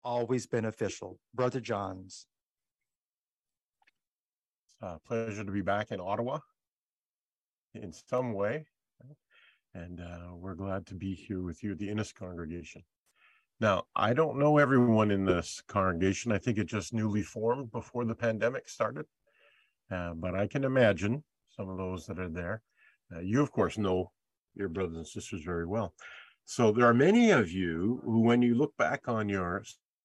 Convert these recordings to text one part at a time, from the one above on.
always beneficial. Brother Johns. It's a pleasure to be back in Ottawa in some way. And we're glad to be here with you at the Innis congregation. Now, I don't know everyone in this congregation. I think it just newly formed before the pandemic started. But I can imagine some of those that are there. You, of course, know your brothers and sisters very well. So there are many of you who, when you look back on your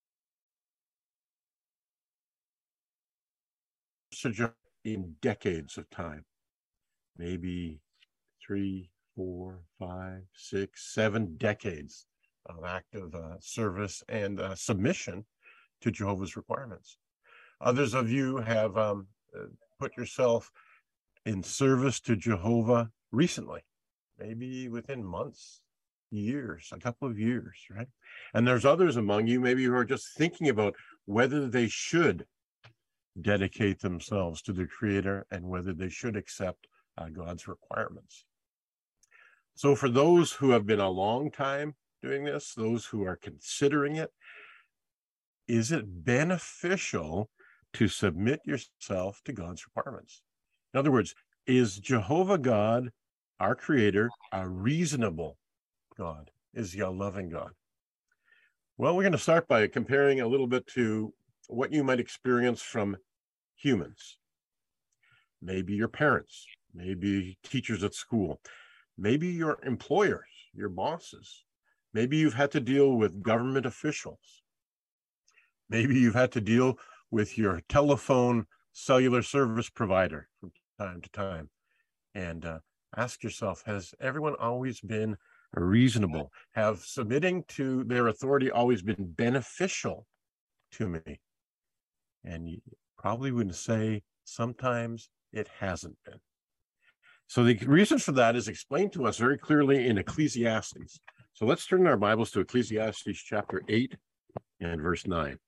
sojourn in decades of time, maybe 3, 4, 5, 6, 7 decades of active service and submission to Jehovah's requirements. Others of you have put yourself in service to Jehovah recently, maybe within months, years, a couple of years, right? And there's others among you maybe who are just thinking about whether they should dedicate themselves to the Creator and whether they should accept God's requirements. So for those who have been a long time doing this, those who are considering it, is it beneficial to submit yourself to God's requirements? In other words, is Jehovah God, our Creator, a reasonable God? Is he a loving God? Well, we're going to start by comparing a little bit to what you might experience from humans. Maybe your parents, maybe teachers at school, maybe your employers, your bosses. Maybe you've had to deal with government officials. Maybe you've had to deal with your telephone cellular service provider from time to time. And ask yourself, has everyone always been reasonable? Have submitting to their authority always been beneficial to me? And you probably wouldn't say sometimes it hasn't been. So the reason for that is explained to us very clearly in Ecclesiastes. So let's turn our Bibles to Ecclesiastes chapter 8 and verse 9.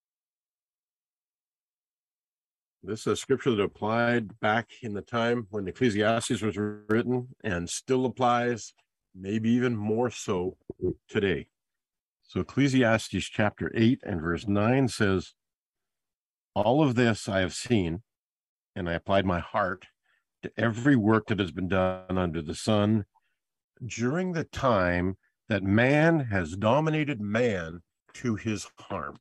This is a scripture that applied back in the time when Ecclesiastes was written and still applies, maybe even more so today. So Ecclesiastes chapter 8 and verse 9 says, "All of this I have seen, and I applied my heart to every work that has been done under the sun during the time that man has dominated man to his harm."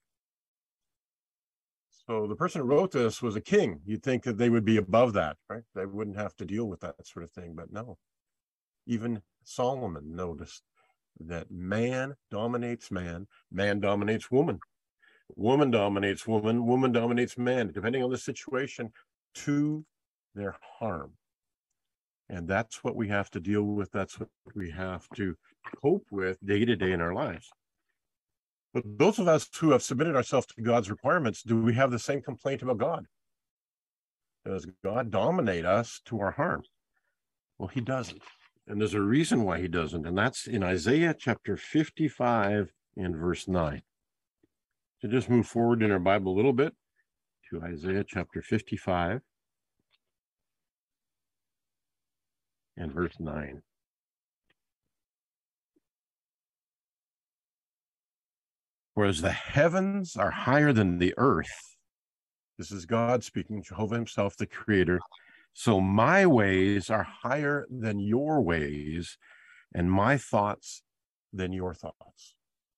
So the person who wrote this was a king. You'd think that they would be above that, right? They wouldn't have to deal with that sort of thing, but no. Even Solomon noticed that man dominates man, man dominates woman, woman dominates woman, woman dominates man, depending on the situation, to their harm. And that's what we have to deal with. That's what we have to cope with day to day in our lives. But those of us who have submitted ourselves to God's requirements, do we have the same complaint about God? Does God dominate us to our harm? Well, he doesn't. And there's a reason why he doesn't. And that's in Isaiah chapter 55 and verse 9. So just move forward in our Bible a little bit to Isaiah chapter 55 and verse 9. "For as the heavens are higher than the earth," this is God speaking, Jehovah himself, the Creator, "so my ways are higher than your ways, and my thoughts than your thoughts."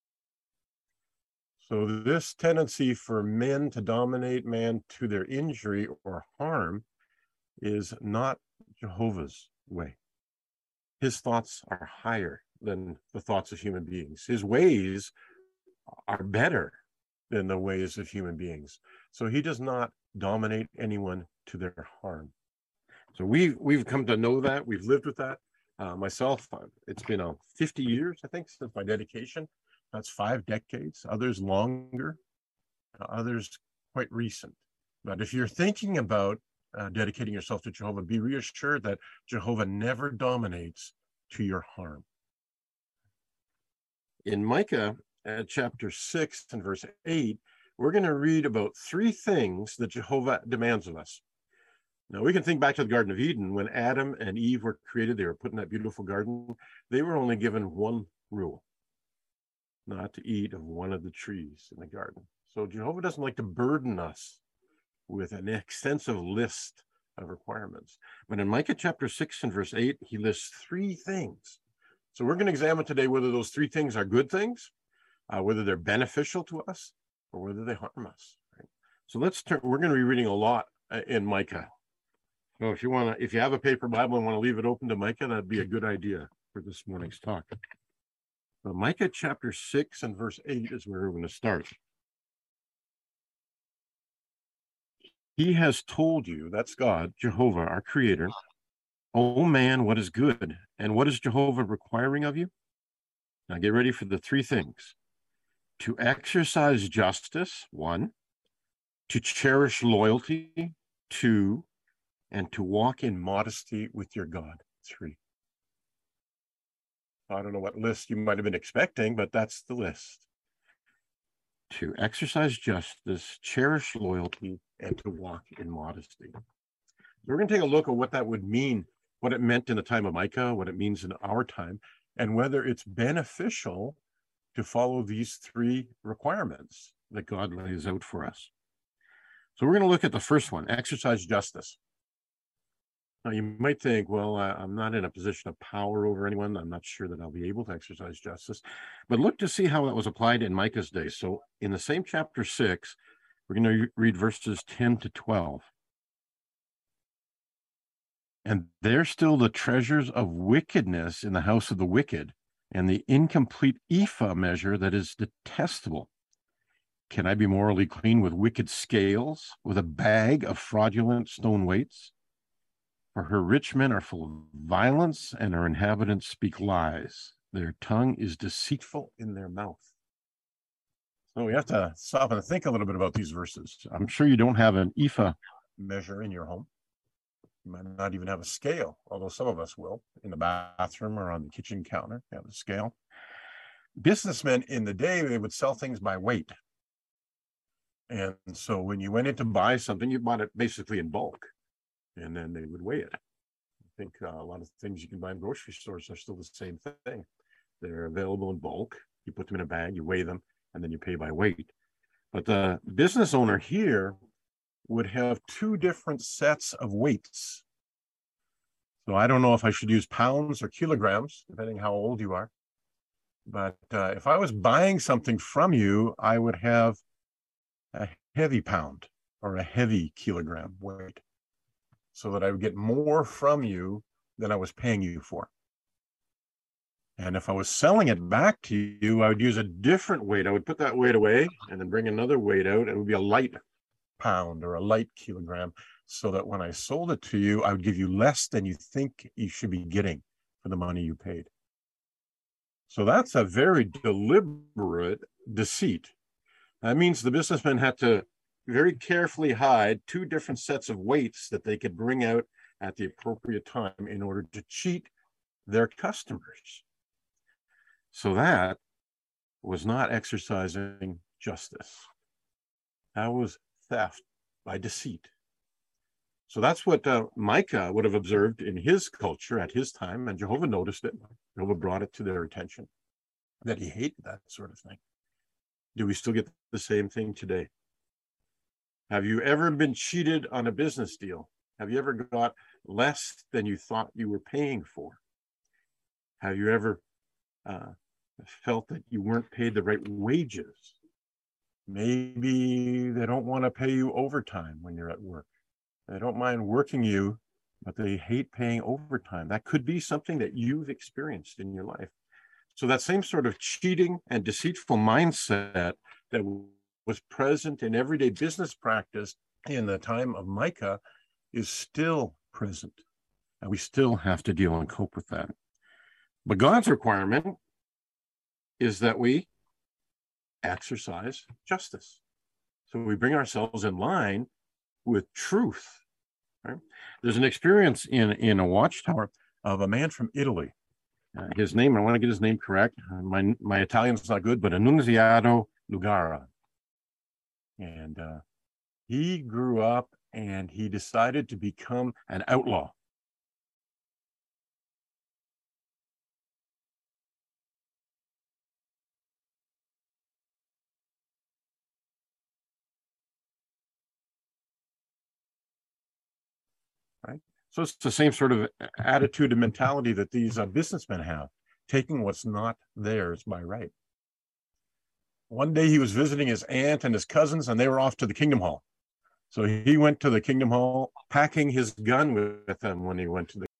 So this tendency for men to dominate man to their injury or harm is not Jehovah's way. His thoughts are higher than the thoughts of human beings. His ways are better than the ways of human beings. So he does not dominate anyone to their harm. So we've come to know that. We've lived with that. Myself, it's been 50 years, I think, since my dedication. That's 5 decades. Others longer, others quite recent. But if you're thinking about dedicating yourself to Jehovah, be reassured that Jehovah never dominates to your harm. In Micah chapter 6 and verse 8, we're going to read about 3 things that Jehovah demands of us. Now, we can think back to the Garden of Eden. When Adam and Eve were created, they were put in that beautiful garden. They were only given one rule. not to eat of one of the trees in the garden. So Jehovah doesn't like to burden us with an extensive list of requirements. But in Micah chapter 6 and verse 8, he lists three things. So we're going to examine today whether those three things are good things, whether they're beneficial to us, or whether they harm us. Right? So let's turn, we're going to be reading a lot in Micah. So if you have a paper Bible and want to leave it open to Micah, that'd be a good idea for this morning's talk. So Micah chapter 6 and verse 8 is where we're going to start. He has told you, that's God, Jehovah, our creator, oh man, what is good? And what is Jehovah requiring of you? Now get ready for the three things. To exercise justice, 1, to cherish loyalty, 2, and to walk in modesty with your God, 3. I don't know what list you might have been expecting, but that's the list. To exercise justice, cherish loyalty, and to walk in modesty. So we're going to take a look at what that would mean, what it meant in the time of Micah, what it means in our time, and whether it's beneficial to follow these three requirements that God lays out for us. So we're going to look at the first one, exercise justice. Now you might think, well, I'm not in a position of power over anyone. I'm not sure that I'll be able to exercise justice, but look to see how that was applied in Micah's day. So in the same chapter 6, we're going to read verses 10 to 12. And there's still the treasures of wickedness in the house of the wicked, and the incomplete ephah measure that is detestable. Can I be morally clean with wicked scales, with a bag of fraudulent stone weights? For her rich men are full of violence, and her inhabitants speak lies. Their tongue is deceitful in their mouth. So we have to stop and think a little bit about these verses. I'm sure you don't have an ephah measure in your home. You might not even have a scale, although some of us will, in the bathroom or on the kitchen counter, you have a scale. Businessmen in the day, they would sell things by weight. And so when you went in to buy something, you bought it basically in bulk, and then they would weigh it. I think a lot of things you can buy in grocery stores are still the same thing. They're available in bulk. You put them in a bag, you weigh them, and then you pay by weight. But the business owner here would have two different sets of weights. So I don't know if I should use pounds or kilograms, depending how old you are. But if I was buying something from you, I would have a heavy pound or a heavy kilogram weight, so that I would get more from you than I was paying you for. And if I was selling it back to you, I would use a different weight. I would put that weight away and then bring another weight out. It would be a light pound or a light kilogram, so that when I sold it to you, I would give you less than you think you should be getting for the money you paid. So that's a very deliberate deceit. That means the businessmen had to very carefully hide two different sets of weights that they could bring out at the appropriate time in order to cheat their customers. So that was not exercising justice. That was theft by deceit. So that's what Micah would have observed in his culture at his time, and Jehovah noticed it. Jehovah brought it to their attention that he hated that sort of thing. Do we still get the same thing today? Have you ever been cheated on a business deal? Have you ever got less than you thought you were paying for? Have you ever felt that you weren't paid the right wages? Maybe they don't want to pay you overtime when you're at work. They don't mind working you, but they hate paying overtime. That could be something that you've experienced in your life. So that same sort of cheating and deceitful mindset that was present in everyday business practice in the time of Micah is still present. And we still have to deal and cope with that. But God's requirement is that we exercise justice. So we bring ourselves in line with truth. Right? There's an experience in a watchtower of a man from Italy. His name, I want to get his name correct. My Italian's not good, but Annunziato Lugara. And he grew up and he decided to become an outlaw. right? So it's the same sort of attitude and mentality that these businessmen have, taking what's not theirs by right. One day he was visiting his aunt and his cousins, and they were off to the Kingdom Hall. So he went to the Kingdom Hall, packing his gun with him when he went to the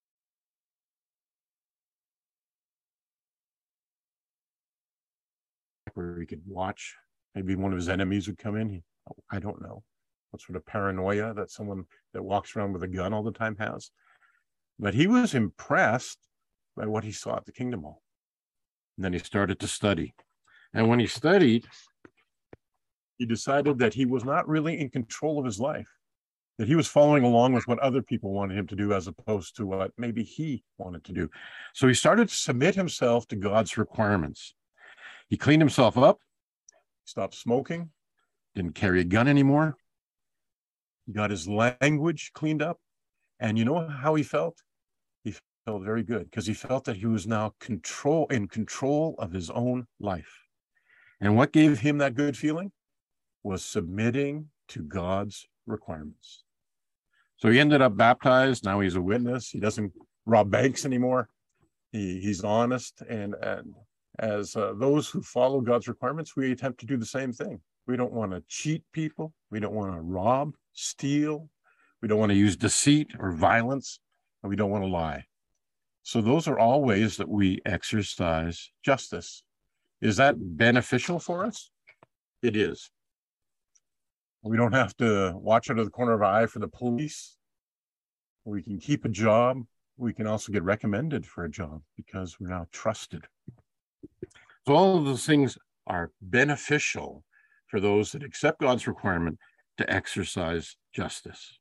where he could watch. Maybe one of his enemies would come in. I don't know what sort of paranoia that someone that walks around with a gun all the time has. But he was impressed by what he saw at the Kingdom Hall. And then he started to study. And when he studied, he decided that he was not really in control of his life, that he was following along with what other people wanted him to do as opposed to what maybe he wanted to do. So he started to submit himself to God's requirements. He cleaned himself up, stopped smoking, didn't carry a gun anymore. He got his language cleaned up. And you know how he felt? He felt very good because he felt that he was now in control of his own life. And what gave him that good feeling was submitting to God's requirements. So he ended up baptized. Now he's a witness. He doesn't rob banks anymore. He's honest. And as those who follow God's requirements, we attempt to do the same thing. We don't want to cheat people. We don't want to rob, steal. We don't want to use deceit or violence. And we don't want to lie. So those are all ways that we exercise justice. Is that beneficial for us? It is. We don't have to watch out of the corner of our eye for the police. We can keep a job. We can also get recommended for a job because we're now trusted. So all of those things are beneficial for those that accept God's requirement to exercise justice.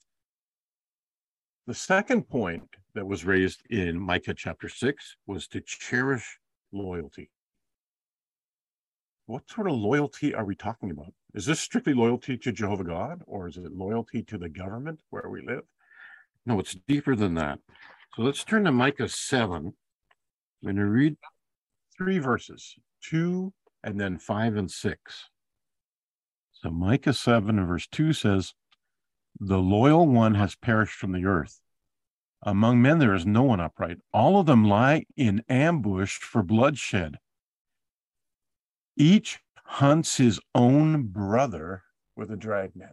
The second point that was raised in Micah chapter 6 was to cherish loyalty. What sort of loyalty are we talking about? Is this strictly loyalty to Jehovah God, or is it loyalty to the government where we live? No, it's deeper than that. So let's turn to Micah 7. I'm going to read 3 verses, 2 and then 5 and 6. So Micah 7 and verse 2 says, "The loyal one has perished from the earth. Among men there is no one upright. All of them lie in ambush for bloodshed. Each hunts his own brother with a dragnet."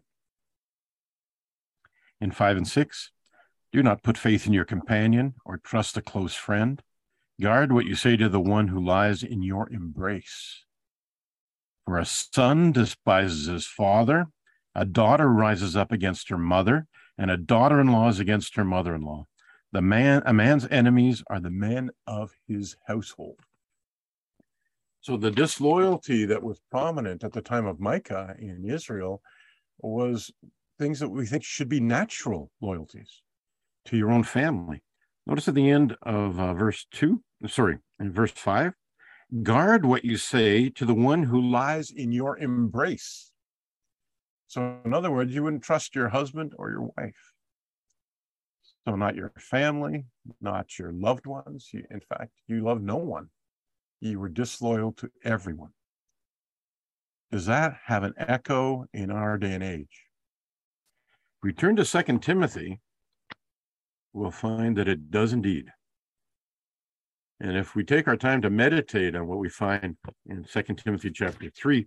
In 5 and 6, "Do not put faith in your companion or trust a close friend. Guard what you say to the one who lies in your embrace. For a son despises his father, a daughter rises up against her mother, and a daughter-in-law is against her mother-in-law. A man's enemies are the men of his household." So the disloyalty that was prominent at the time of Micah in Israel was things that we think should be natural loyalties to your own family. Notice at the end of in verse 5, "Guard what you say to the one who lies in your embrace." So in other words, you wouldn't trust your husband or your wife. So not your family, not your loved ones. In fact, you love no one. You were disloyal to everyone. Does that have an echo in our day and age? If we turn to 2 Timothy, we'll find that it does indeed. And if we take our time to meditate on what we find in 2 Timothy chapter 3,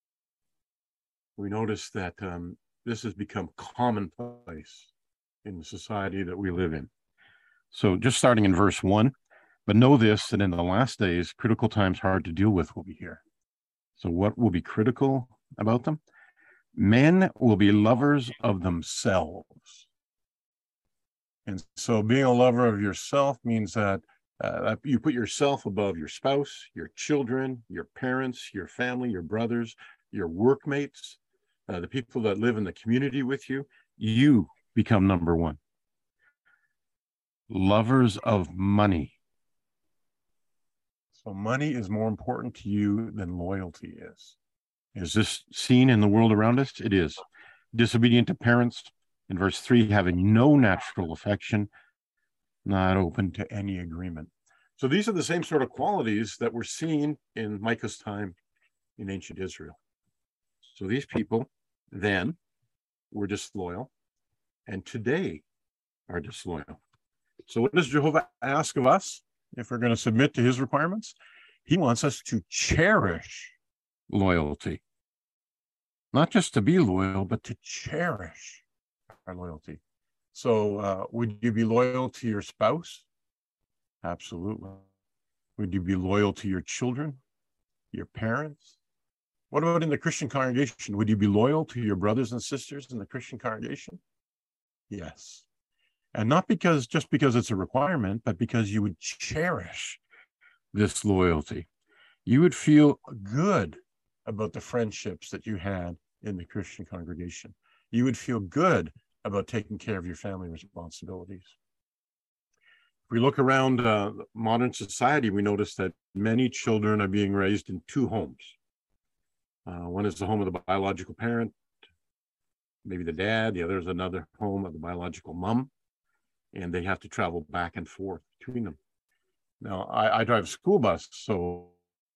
we notice that this has become commonplace in the society that we live in. So just starting in verse 1, "But know this, that in the last days, critical times hard to deal with will be here." So what will be critical about them? "Men will be lovers of themselves." And so being a lover of yourself means that you put yourself above your spouse, your children, your parents, your family, your brothers, your workmates, the people that live in the community with you. You become number one. Lovers of money. So money is more important to you than loyalty is. Is this seen in the world around us? It is. Disobedient to parents. In verse 3, having no natural affection, not open to any agreement. So these are the same sort of qualities that were seen in Micah's time in ancient Israel. So these people then were disloyal. And today are disloyal. So what does Jehovah ask of us if we're going to submit to his requirements? He wants us to cherish loyalty. Not just to be loyal, but to cherish our loyalty. So would you be loyal to your spouse? Absolutely. Would you be loyal to your children, your parents? What about in the Christian congregation? Would you be loyal to your brothers and sisters in the Christian congregation? Yes. And not just because it's a requirement, but because you would cherish this loyalty. You would feel good about the friendships that you had in the Christian congregation. You would feel good about taking care of your family responsibilities. If we look around modern society, we notice that many children are being raised in two homes. One is the home of the biological parent, maybe the dad. The other is another home of the biological mom, and they have to travel back and forth between them. Now, I drive a school bus, so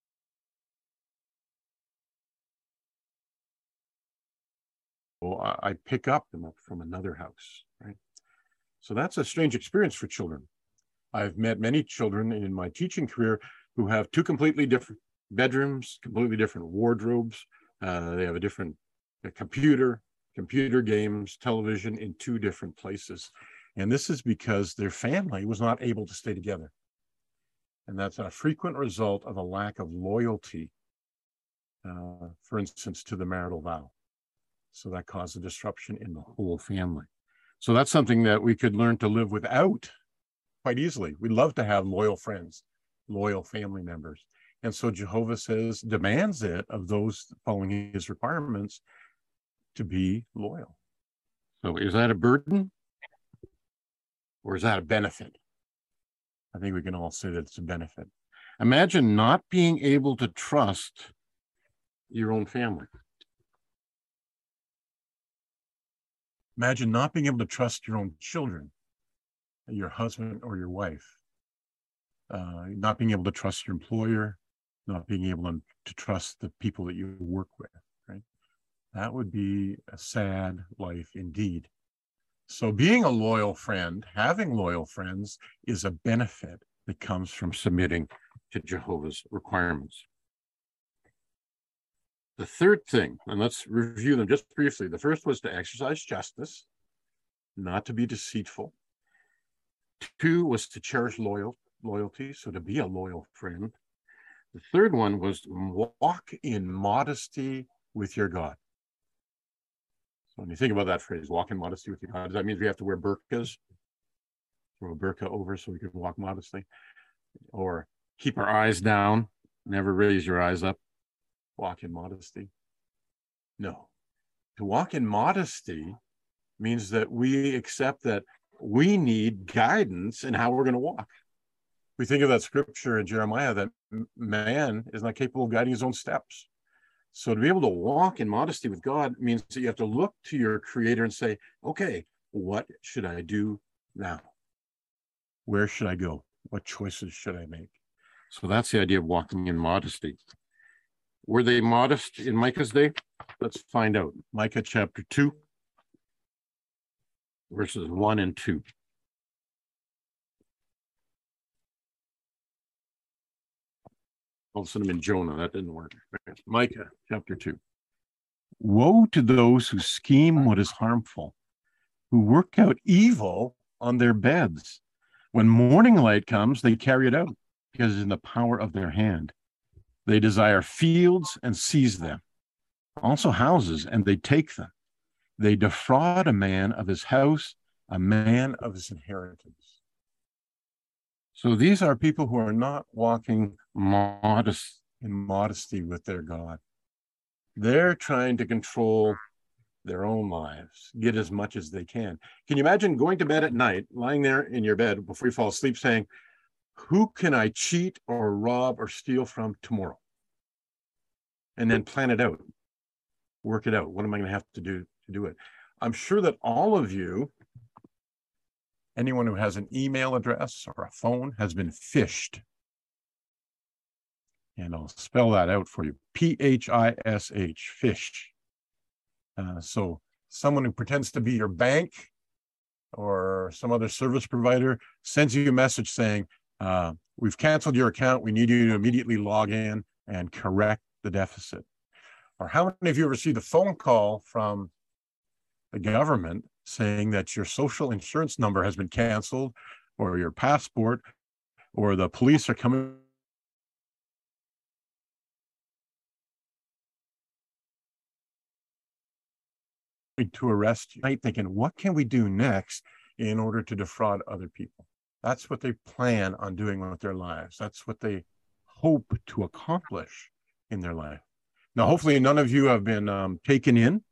I pick up them from another house, right? So that's a strange experience for children. I've met many children in my teaching career who have two completely different bedrooms, completely different wardrobes. They have a different computer games, television in two different places. And this is because their family was not able to stay together. And that's a frequent result of a lack of loyalty, for instance, to the marital vow. So that caused a disruption in the whole family. So that's something that we could learn to live without quite easily. We'd love to have loyal friends, loyal family members. And so Jehovah demands it of those following his requirements to be loyal. So is that a burden or is that a benefit? I think we can all say that it's a benefit. Imagine not being able to trust your own family. Imagine not being able to trust your own children, your husband or your wife, not being able to trust your employer, not being able to trust the people that you work with, right? That would be a sad life indeed. So being a loyal friend, having loyal friends is a benefit that comes from submitting to Jehovah's requirements. The third thing, and let's review them just briefly. The first was to exercise justice, not to be deceitful. 2 was to cherish loyalty, so to be a loyal friend. The third one was to walk in modesty with your God. So when you think about that phrase, walk in modesty with your God, does that mean we have to wear burqas? Throw a burqa over so we can walk modestly? Or keep our eyes down, never raise your eyes up, walk in modesty? No. To walk in modesty means that we accept that we need guidance in how we're going to walk. We think of that scripture in Jeremiah that man is not capable of guiding his own steps. So to be able to walk in modesty with God means that you have to look to your Creator and say, okay, what should I do now? Where should I go? What choices should I make? So that's the idea of walking in modesty. Were they modest in Micah's day? Let's find out. Micah chapter 2, verses 1 and 2. Also in Jonah, that didn't work. Micah chapter 2. Woe to those who scheme what is harmful, who work out evil on their beds. When morning light comes, they carry it out, because it's in the power of their hand. They desire fields and seize them, also houses, and they take them. They defraud a man of his house, a man of his inheritance. So these are people who are not walking in modesty with their God. They're trying to control their own lives, get as much as they can. Can you imagine going to bed at night, lying there in your bed before you fall asleep saying, who can I cheat or rob or steal from tomorrow? And then plan it out, work it out. What am I going to have to do to do it? I'm sure that all of you, anyone who has an email address or a phone, has been phished. And I'll spell that out for you. P-H-I-S-H, phish. So someone who pretends to be your bank or some other service provider sends you a message saying, we've canceled your account. We need you to immediately log in and correct the deficit. Or how many of you received a phone call from the government saying that your social insurance number has been canceled, or your passport, or the police are coming to arrest you, thinking, what can we do next in order to defraud other people? That's what they plan on doing with their lives. That's what they hope to accomplish in their life. Now, hopefully none of you have been taken in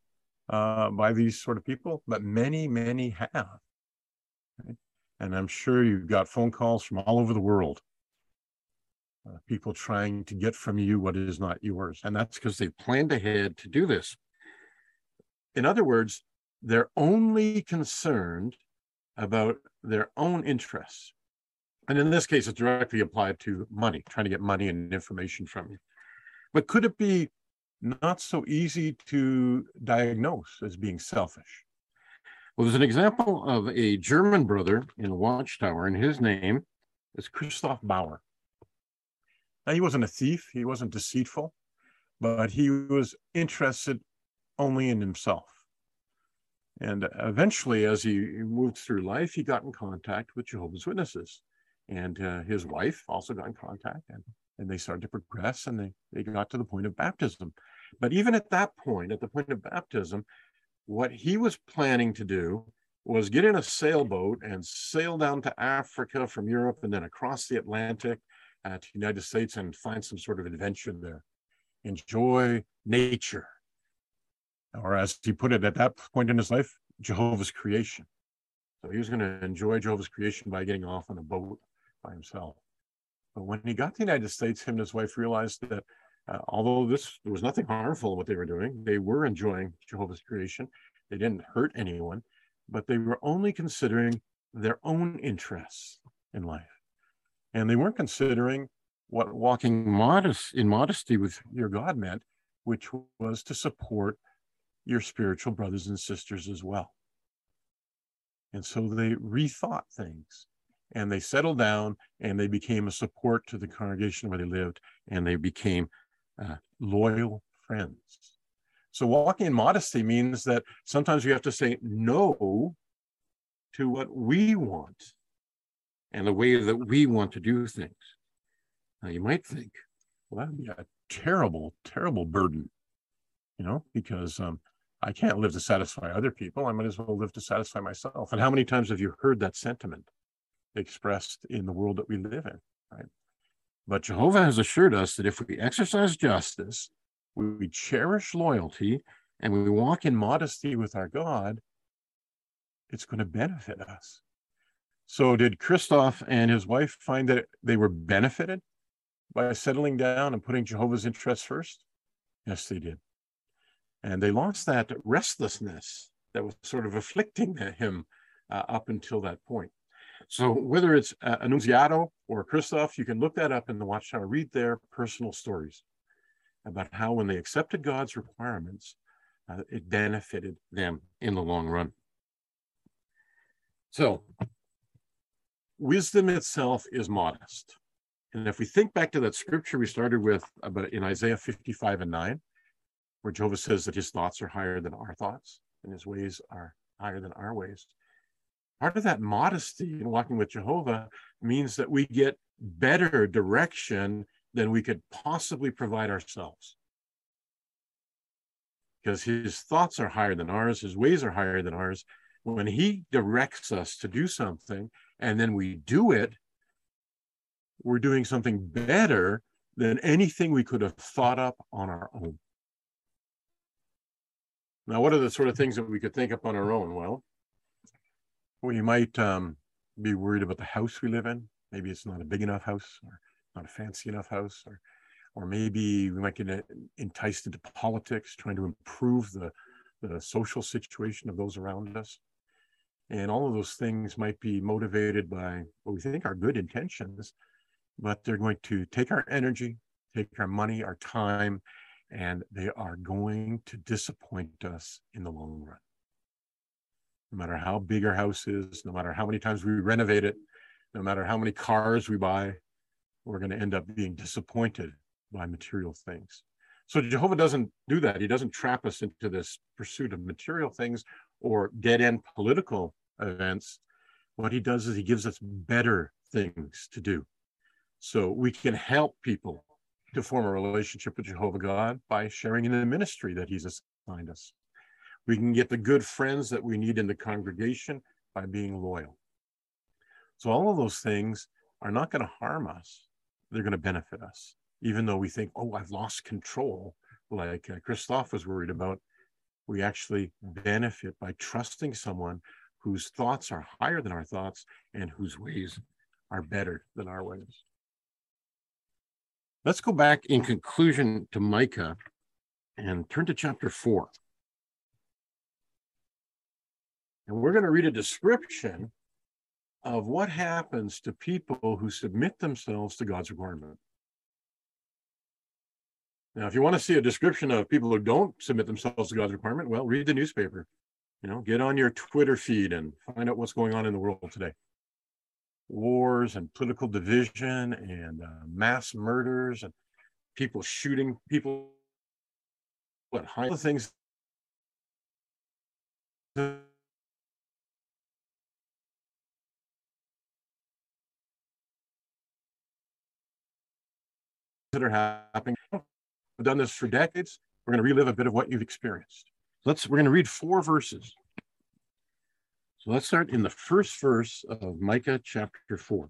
by these sort of people, but many, many have. Right? And I'm sure you've got phone calls from all over the world. People trying to get from you what is not yours. And that's because they planned ahead to do this. In other words, they're only concerned about their own interests. And in this case, it's directly applied to money, trying to get money and information from you. But could it be not so easy to diagnose as being selfish? Well, there's an example of a German brother in Watchtower, and his name is Christoph Bauer. Now, he wasn't a thief, he wasn't deceitful, but he was interested only in himself. And eventually, as he moved through life, he got in contact with Jehovah's Witnesses. And his wife also got in contact, and they started to progress, and they got to the point of baptism. But even at that point, at the point of baptism, what he was planning to do was get in a sailboat and sail down to Africa from Europe and then across the Atlantic to the United States and find some sort of adventure there. Enjoy nature. Or as he put it at that point in his life, Jehovah's creation. So he was going to enjoy Jehovah's creation by getting off on a boat by himself. But when he got to the United States, him and his wife realized that although there was nothing harmful in what they were doing, they were enjoying Jehovah's creation. They didn't hurt anyone, but they were only considering their own interests in life. And they weren't considering what walking in modesty with your God meant, which was to support your spiritual brothers and sisters as well. And so they rethought things, and they settled down, and they became a support to the congregation where they lived, and they became loyal friends. So walking in modesty means that sometimes we have to say no to what we want and the way that we want to do things. Now you might think, well, that'd be a terrible, terrible burden, because I can't live to satisfy other people. I might as well live to satisfy myself. And how many times have you heard that sentiment expressed in the world that we live in, right? But Jehovah has assured us that if we exercise justice, we cherish loyalty, and we walk in modesty with our God, it's going to benefit us. So did Christoph and his wife find that they were benefited by settling down and putting Jehovah's interests first? Yes, they did. And they lost that restlessness that was sort of afflicting him up until that point. So whether it's Annunziato or Christoph, you can look that up in the Watchtower, read their personal stories about how when they accepted God's requirements, it benefited them in the long run. So wisdom itself is modest. And if we think back to that scripture we started with about in Isaiah 55:9, where Jehovah says that his thoughts are higher than our thoughts and his ways are higher than our ways. Part of that modesty in walking with Jehovah means that we get better direction than we could possibly provide ourselves. Because his thoughts are higher than ours, his ways are higher than ours. When he directs us to do something and then we do it, we're doing something better than anything we could have thought up on our own. Now, what are the sort of things that we could think up on our own? Well, we might be worried about the house we live in. Maybe it's not a big enough house or not a fancy enough house, or maybe we might get enticed into politics, trying to improve the social situation of those around us. And all of those things might be motivated by what we think are good intentions, but they're going to take our energy, take our money, our time, and they are going to disappoint us in the long run. No matter how big our house is, no matter how many times we renovate it, no matter how many cars we buy, we're going to end up being disappointed by material things. So Jehovah doesn't do that. He doesn't trap us into this pursuit of material things or dead-end political events. What he does is he gives us better things to do. So we can help people to form a relationship with Jehovah God by sharing in the ministry that he's assigned us. We can get the good friends that we need in the congregation by being loyal. So all of those things are not going to harm us. They're going to benefit us. Even though we think, oh, I've lost control, like Christoph was worried about, we actually benefit by trusting someone whose thoughts are higher than our thoughts and whose ways are better than our ways. Let's go back in conclusion to Micah and turn to chapter 4. And we're going to read a description of what happens to people who submit themselves to God's requirement. Now, if you want to see a description of people who don't submit themselves to God's requirement, well, read the newspaper. Get on your Twitter feed and find out what's going on in the world today. Wars and political division and mass murders and people shooting people. What the things that are happening. We've done this for decades. We're going to relive a bit of what you've experienced. We're going to read 4 verses. So let's start in the first verse of Micah chapter 4.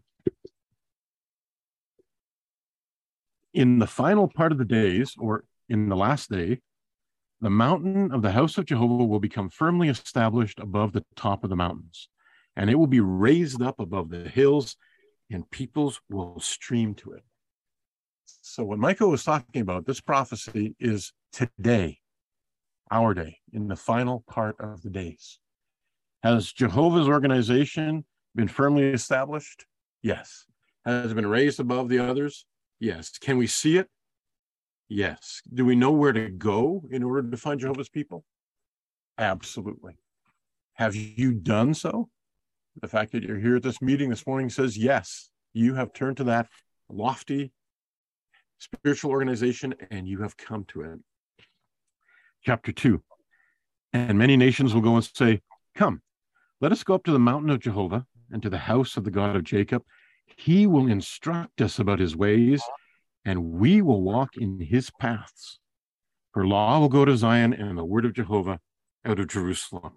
In the final part of the days, or in the last day, the mountain of the house of Jehovah will become firmly established above the top of the mountains, and it will be raised up above the hills, and peoples will stream to it. So what Micah was talking about, this prophecy is today, our day, in the final part of the days. Has Jehovah's organization been firmly established? Yes. Has it been raised above the others? Yes. Can we see it? Yes. Do we know where to go in order to find Jehovah's people? Absolutely. Have you done so? The fact that you're here at this meeting this morning says yes. You have turned to that lofty spiritual organization and you have come to it. Chapter 2. And many nations will go and say, come, let us go up to the mountain of Jehovah and to the house of the God of Jacob. He will instruct us about his ways, and we will walk in his paths. For law will go to Zion, and the word of Jehovah out of Jerusalem.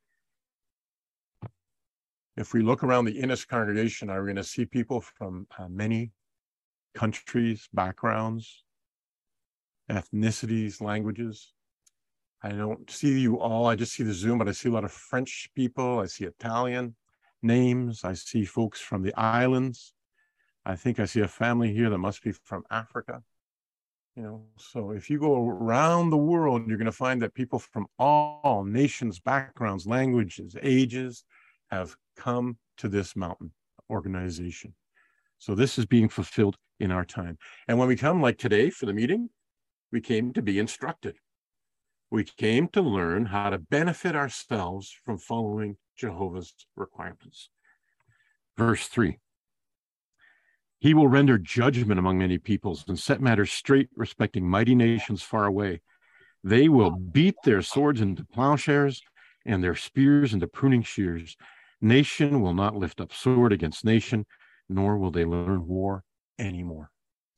If we look around the Innis congregation, are we going to see people from many countries, backgrounds, ethnicities, languages? I don't see you all. I just see the Zoom, but I see a lot of French people. I see Italian names. I see folks from the islands. I think I see a family here that must be from Africa. So if you go around the world, you're going to find that people from all nations, backgrounds, languages, ages have come to this mountain organization. So this is being fulfilled in our time. And when we come, like today for the meeting, we came to be instructed. We came to learn how to benefit ourselves from following Jehovah's requirements. Verse 3. He will render judgment among many peoples and set matters straight respecting mighty nations far away. They will beat their swords into plowshares and their spears into pruning shears. Nation will not lift up sword against nation, nor will they learn war anymore.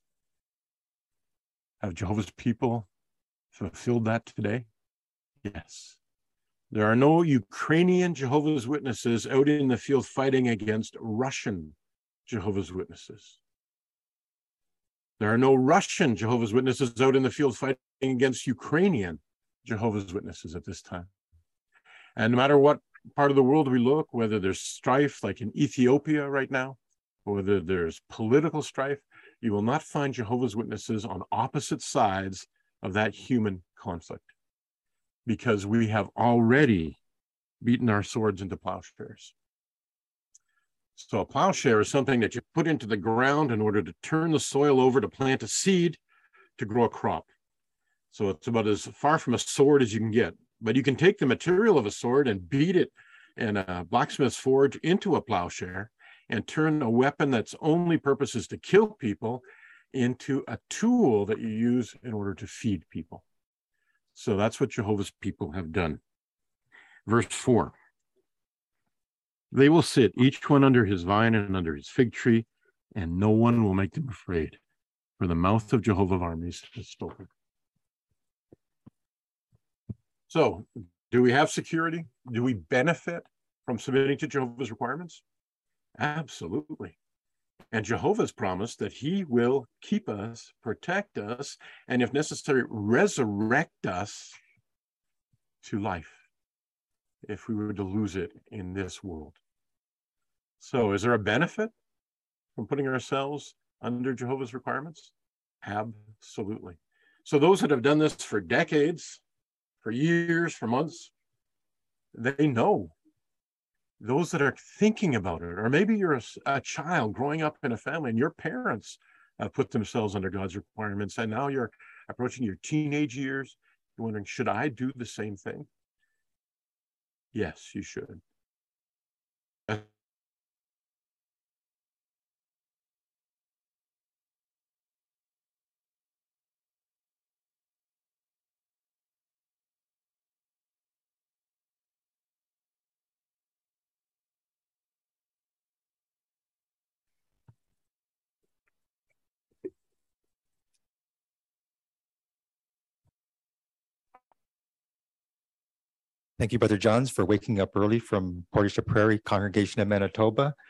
Have Jehovah's people fulfilled that today? Yes. There are no Ukrainian Jehovah's Witnesses out in the field fighting against Russian Jehovah's Witnesses. There are no Russian Jehovah's Witnesses out in the field fighting against Ukrainian Jehovah's Witnesses at this time. And no matter what part of the world we look, whether there's strife like in Ethiopia right now, or whether there's political strife, you will not find Jehovah's Witnesses on opposite sides of that human conflict, because we have already beaten our swords into plowshares. So a plowshare is something that you put into the ground in order to turn the soil over to plant a seed to grow a crop. So it's about as far from a sword as you can get. But you can take the material of a sword and beat it and a blacksmith's forge into a plowshare and turn a weapon that's only purpose is to kill people into a tool that you use in order to feed people. So that's what Jehovah's people have done. Verse 4. They will sit, each one under his vine and under his fig tree, and no one will make them afraid, for the mouth of Jehovah of armies has spoken. So, do we have security? Do we benefit from submitting to Jehovah's requirements? Absolutely. And Jehovah's promised that he will keep us, protect us, and if necessary, resurrect us to life if we were to lose it in this world. So is there a benefit from putting ourselves under Jehovah's requirements? Absolutely. So those that have done this for decades, for years, for months, they know. Those that are thinking about it, or maybe you're a child growing up in a family and your parents put themselves under God's requirements, and now you're approaching your teenage years, you're wondering, should I do the same thing? Yes, you should. Thank you, Brother Johns, for waking up early from Portage la Prairie Congregation of Manitoba